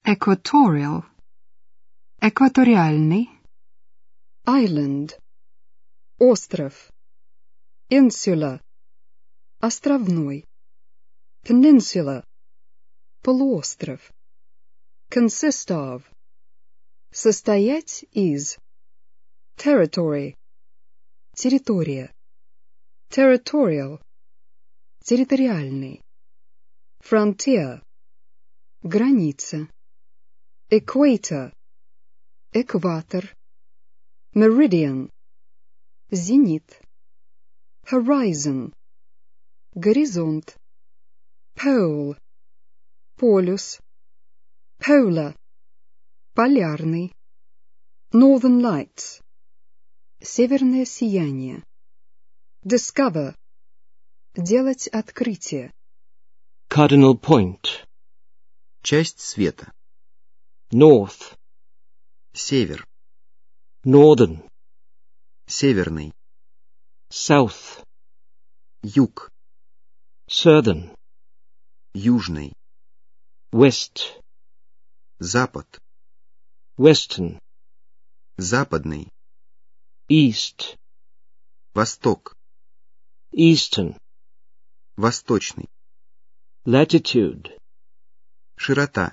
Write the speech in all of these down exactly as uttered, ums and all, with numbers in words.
Equatorial. Экваториальный. Island. Остров. Insula. Островной. Peninsula. Полуостров. Consist of. Состоять из. Territory. Территория. Territorial. Территориальный. Frontier. Граница. Equator. Экватор. Meridian. Зенит. Horizon. Горизонт. Pole. Полюс. Polar. Полярный. Northern Lights. Северное сияние. Discover. Делать открытие. Cardinal point. Часть света. North. Север. Northern. Северный. South. Юг. Southern. Южный. West. Запад. Western. Западный. East. Восток. Eastern. Восточный. Latitude. Широта.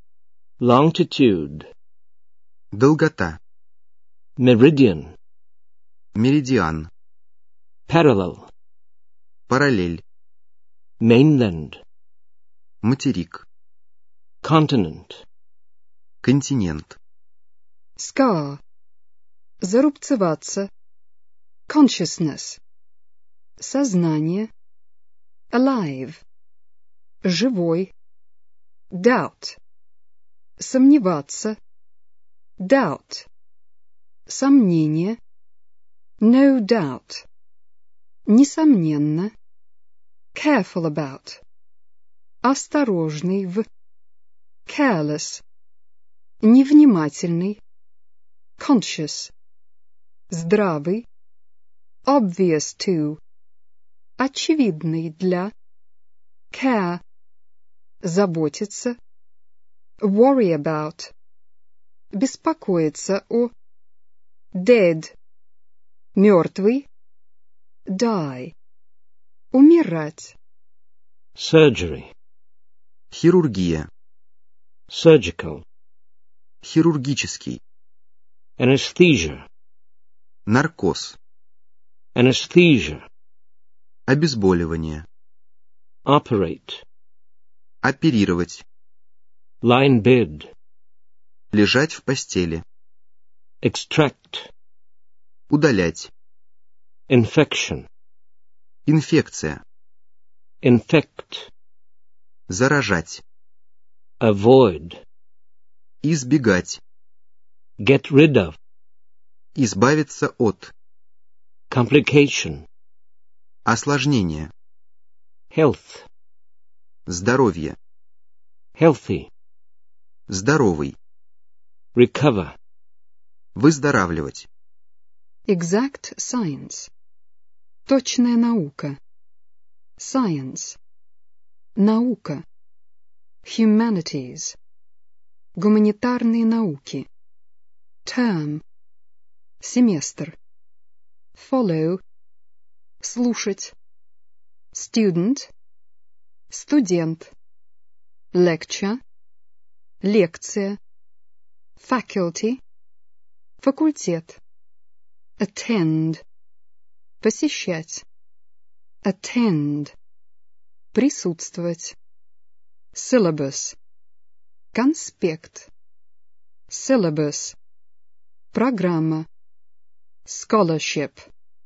Longitude. Долгота. Meridian. Меридиан. Parallel. Параллель. Mainland. Материк. Continent. Континент. Scar. Зарубцеваться. Consciousness. Сознание. Alive. Живой. Doubt. Сомневаться. Doubt. Сомнение. No doubt. Несомненно. Careful about. Осторожный в. Careless. Невнимательный. Conscious. Здравый. Obvious to. Очевидный для. Care. Заботиться. Worry about. Беспокоиться о. Dead. Мертвый. Die. Умирать. Surgery. Хирургия. Surgical. Хирургический. Anesthesia. Наркоз. Anesthesia. Обезболивание. Operate. Оперировать. Lie in bed. Лежать в постели. Extract. Удалять. Infection. Инфекция. Infect. Заражать. Avoid. Избегать. Get rid of. Избавиться от. Complication. Осложнение. Health. Здоровье. Healthy. Здоровый. Recover. Выздоравливать. Exact science. Точная наука. Science. Наука. Humanities. Гуманитарные науки. Term. Семестр. Follow. Слушать. Student. Студент. Lecture. Лекция. Faculty. Факультет. Attend. Посещать. Attend. Присутствовать. Syllabus. Конспект. Syllabus. Программа. Scholarship.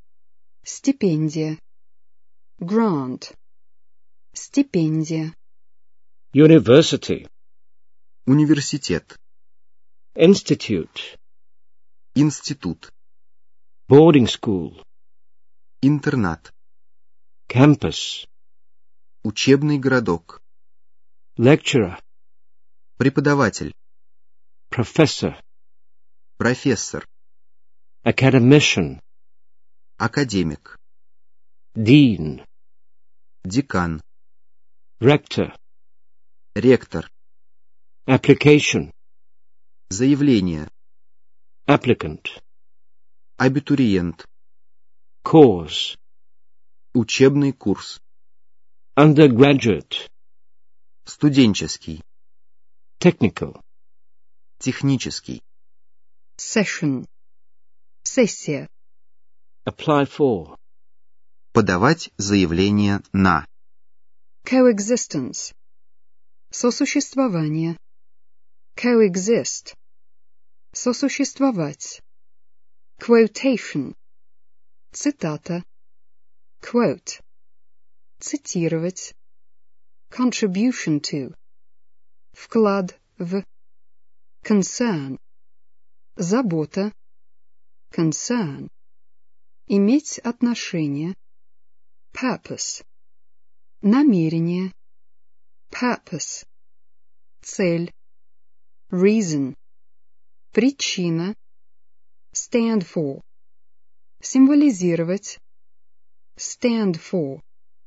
Стипендия. Grant. Стипендия. University. Университет. Institute. Институт. Boarding school. Интернат. Campus. Учебный городок. Lecturer. Преподаватель. Professor. Профессор. Academician. Академик. Dean. Декан. Rector. Ректор. application, заявление, applicant, абитуриент, course, учебный курс, undergraduate, студенческий, technical, технический, session, сессия, apply for, подавать заявление на, coexistence, сосуществование, coexist, сосуществовать, quotation, цитата, quote, цитировать, contribution to, вклад в, concern, забота, concern, иметь отношение, purpose, намерение, purpose, цель, reason, причина, stand for, символизировать, stand for,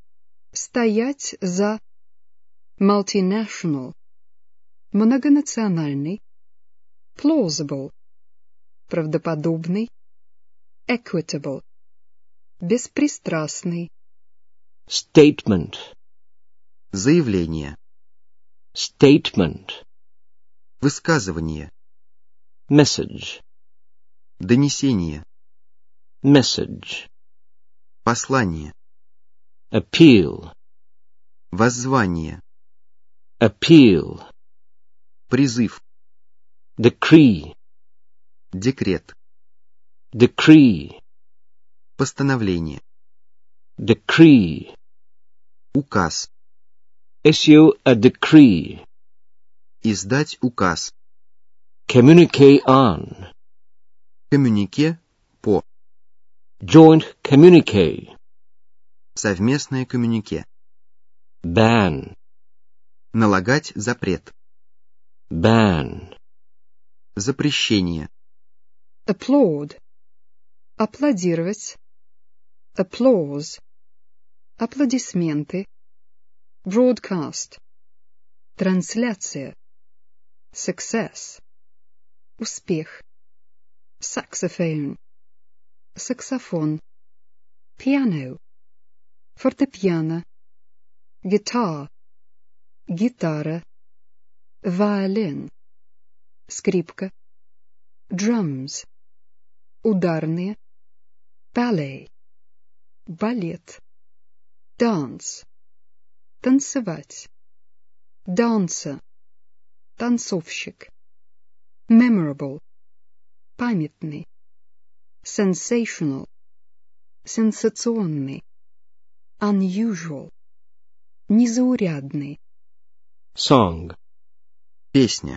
стоять за, multinational, многонациональный, plausible, правдоподобный, equitable, беспристрастный, statement, заявление, statement, высказывание, message, донесение, message, послание, appeal, воззвание, appeal, призыв, decree, декрет, decree, постановление, decree, указ, issue a decree, издать указ, communicate on, коммюнике по, joint communique, совместное коммюнике, ban, налагать запрет, ban, запрещение, applaud, аплодировать, applause, аплодисменты, broadcast, трансляция, success, успех, saxophone, саксофон, piano, фортепиано, guitar, гитара, violin, скрипка, drums, ударные, ballet, балет, dance, танцевать, dancer, танцовщик, memorable, памятный, sensational, сенсационный, unusual, незаурядный, song, песня,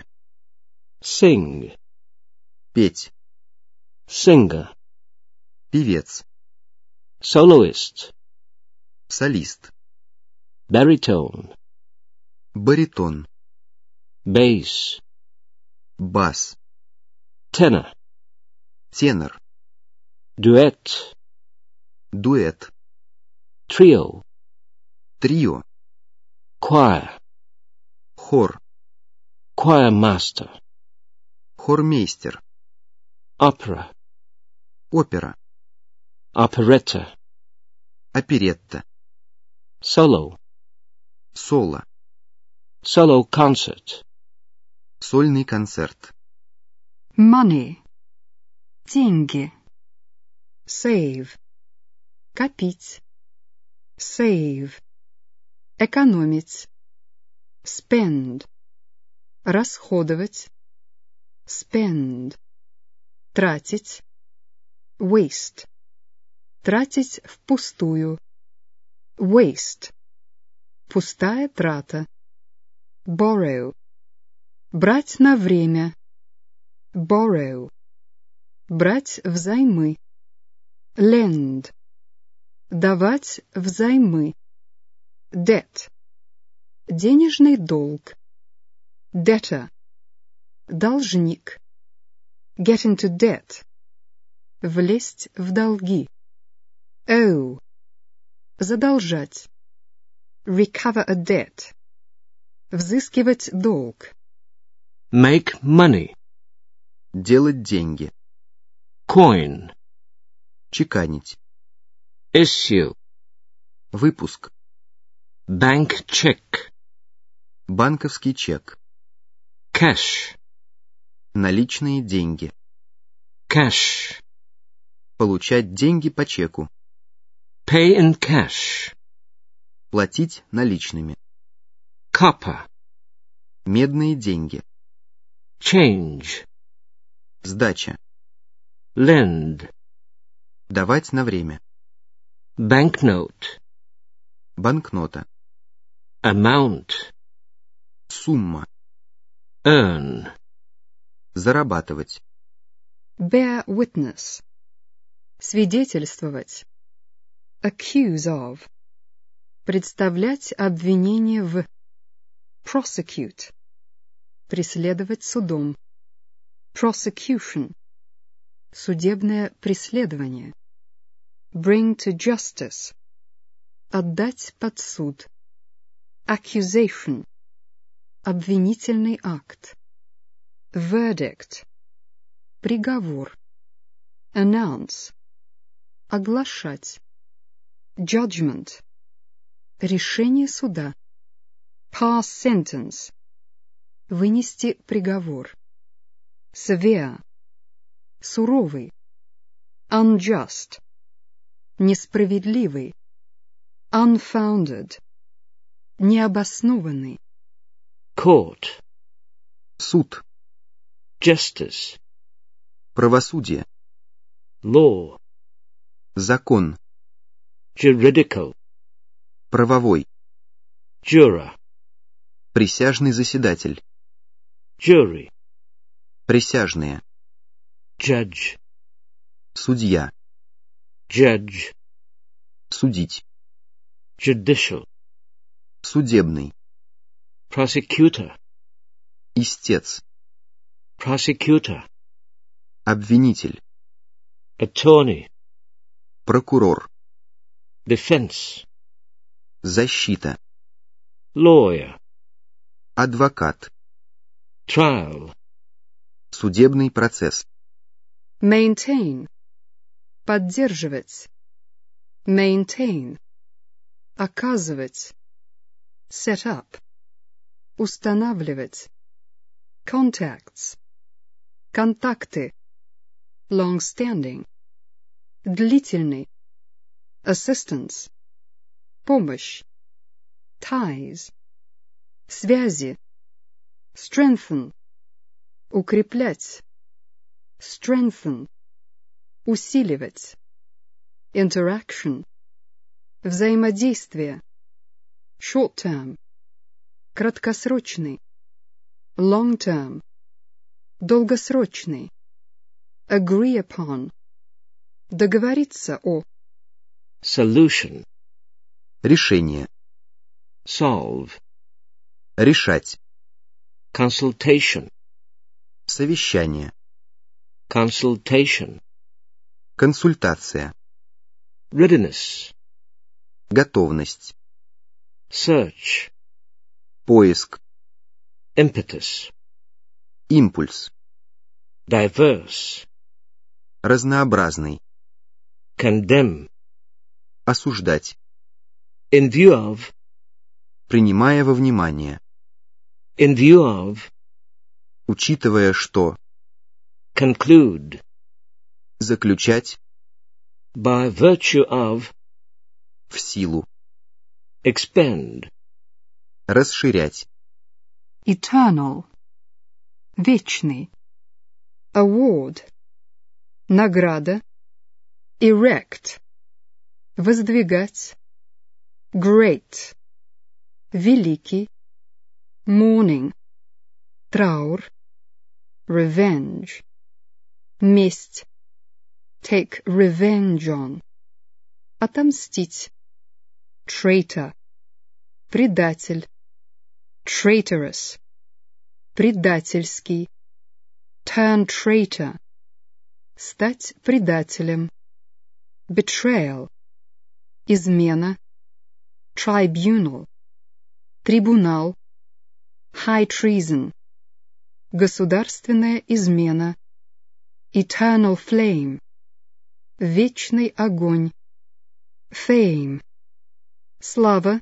sing, петь, singer, певец, soloist, солист, baritone, баритон, bass, бас, tenor, тенор, duet, дуэт, trio, трио, choir, хор, choir master, хормейстер, opera, опера, operetta, оперетта, solo, соло, solo concert, сольный концерт, money, деньги, save, копить, save, экономить, spend, расходовать, spend, тратить, waste, тратить впустую, waste, пустая трата, borrow, брать на время, borrow, брать взаймы, lend, давать взаймы, debt, денежный долг, debtor, должник, get into debt, влезть в долги, owe, задолжать, recover a debt, взыскивать долг, Make money. Делать деньги. Coin. Чеканить. Issue. Выпуск. Bank check. Банковский чек. Cash. Наличные деньги. Cash. Получать деньги по чеку. Pay in cash. Платить наличными. Copper. Медные деньги. Change. Сдача. Lend. Давать на время. Banknote. Банкнота. Amount. Сумма. Earn. Зарабатывать. Bear witness. Свидетельствовать. Accuse of. Представлять обвинение в. Prosecute. Преследовать судом. Prosecution. Судебное преследование. Bring to justice. Отдать под суд. Accusation. Обвинительный акт. Verdict. Приговор. Announce. Оглашать. Judgment. Решение суда. Pass sentence. Вынести приговор. Severe. Суровый. Unjust. Несправедливый. Unfounded. Необоснованный. Court. Суд. Justice. Правосудие. Law. Закон. Juridical. Правовой. Juror. Присяжный заседатель. Jury. Присяжные. Judge. Судья. Judge. Судить. Judicial. Судебный. Prosecutor. Истец. Prosecutor. Обвинитель. Attorney. Прокурор. Defense. Защита. Lawyer. Адвокат. Trial. Судебный процесс. Maintain. Поддерживать. Maintain. Оказывать. Set up. Устанавливать. Contacts. Контакты. Long-standing. Длительный. Assistance. Помощь. Ties. Связи. Strengthen. Укреплять. Strengthen. Усиливать. Interaction. Взаимодействие. Short-term. Краткосрочный. Long-term. Долгосрочный. Agree upon. Договориться о. Solution. Решение. Solve. Решать. Consultation. Совещание. Consultation. Консультация. Readiness. Готовность. Search. Поиск. Impetus. Импульс. Diverse. Разнообразный. Condemn. Осуждать. In view of. Принимая во внимание. In view of. Учитывая, что. Conclude. Заключать. By virtue of. В силу. Expend. Расширять. Eternal. Вечный. Award. Награда. Erect. Воздвигать. Great. Великий. Mourning. Траур. Revenge. Месть. Take revenge on. Отомстить. Traitor. Предатель. Traitorous. Предательский. Turn traitor. Стать предателем. Betrayal. Измена. Tribunal. Трибунал. High treason. Государственная измена. Eternal flame. Вечный огонь. Fame. Слава.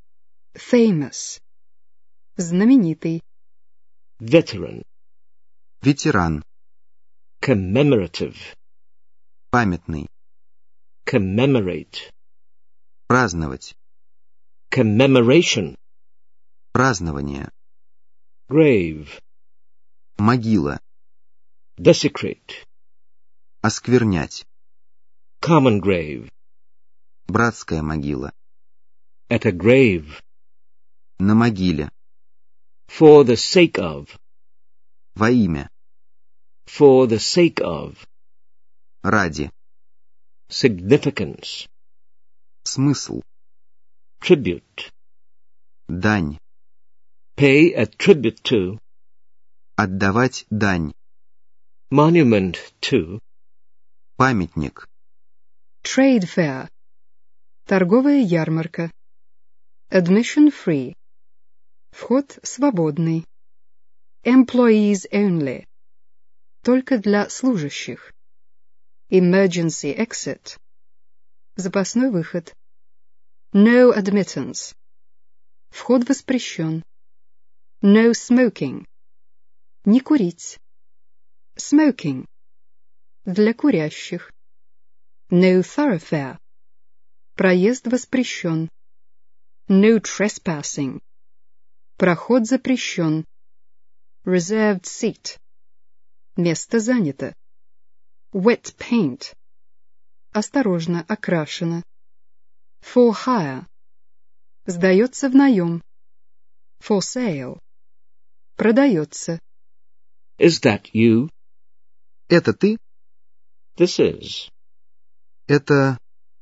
Famous. Знаменитый. Veteran. Ветеран. Commemorative. Памятный. Commemorate. Праздновать. Commemoration. Празднование. Grave. Могила. Desecrate. Осквернять. Common grave. Братская могила. At a grave. На могиле. For the sake of. Во имя. For the sake of. Ради. Significance. Смысл. Tribute. Дань. Pay a tribute to. Отдавать дань. Monument to. Памятник. Trade fair. Торговая ярмарка. Admission free. Вход свободный. Employees only. Только для служащих. Emergency exit. Запасной выход. No admittance. Вход воспрещен. No smoking. Не курить. Smoking. Для курящих. No thoroughfare. Проезд воспрещен. No trespassing. Проход запрещен. Reserved seat. Место занято. Wet paint. Осторожно, окрашено. For hire. Сдается в наем. For sale. Продается. Is that you? Это ты? This is. Это...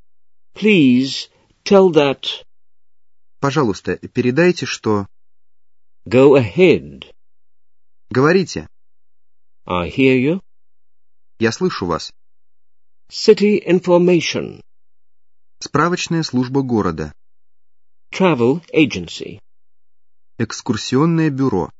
Please tell that. Пожалуйста, передайте, что... Go ahead. Говорите. I hear you. Я слышу вас. City information. Справочная служба города. Travel agency. Экскурсионное бюро.